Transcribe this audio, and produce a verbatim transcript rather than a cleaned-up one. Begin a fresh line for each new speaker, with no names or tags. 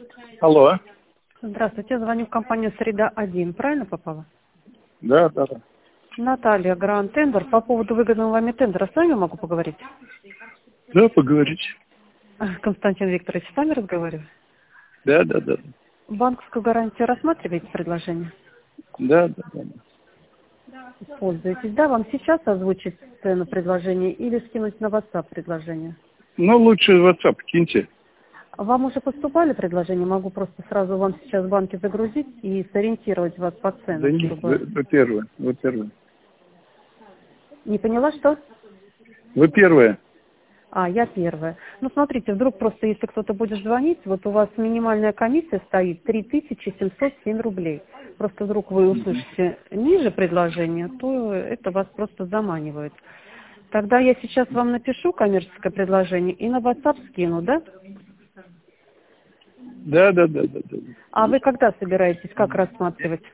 Алло.
Здравствуйте, звоню в компанию «Среда один». Правильно попала?
Да, да, да.
Наталья, Гранд Тендер. По поводу выгодного вами тендера с вами могу поговорить?
Да, поговорите.
Константин Викторович, с вами разговариваю.
Да, да, да.
Банковскую гарантию рассматриваете предложение?
Да, да, да.
Пользуетесь. Да, вам сейчас озвучить цену предложения или скинуть на WhatsApp предложение?
Ну, лучше в WhatsApp киньте.
Вам уже поступали предложения? Могу просто сразу вам сейчас в банке загрузить и сориентировать вас по
Да
ценам,
не, вы,
чтобы...
вы первое, вы первое.
Не поняла, что?
Вы первое.
А, я первая. Ну, смотрите, вдруг просто, если кто-то будет звонить, вот у вас минимальная комиссия стоит три тысячи семьсот семь рублей. Просто вдруг вы
Мгм.
услышите ниже предложения, то это вас просто заманивает. Тогда я сейчас вам напишу коммерческое предложение и на WhatsApp скину, да?
Да, да, да, да, да.
А вы когда собираетесь, как рассматривать?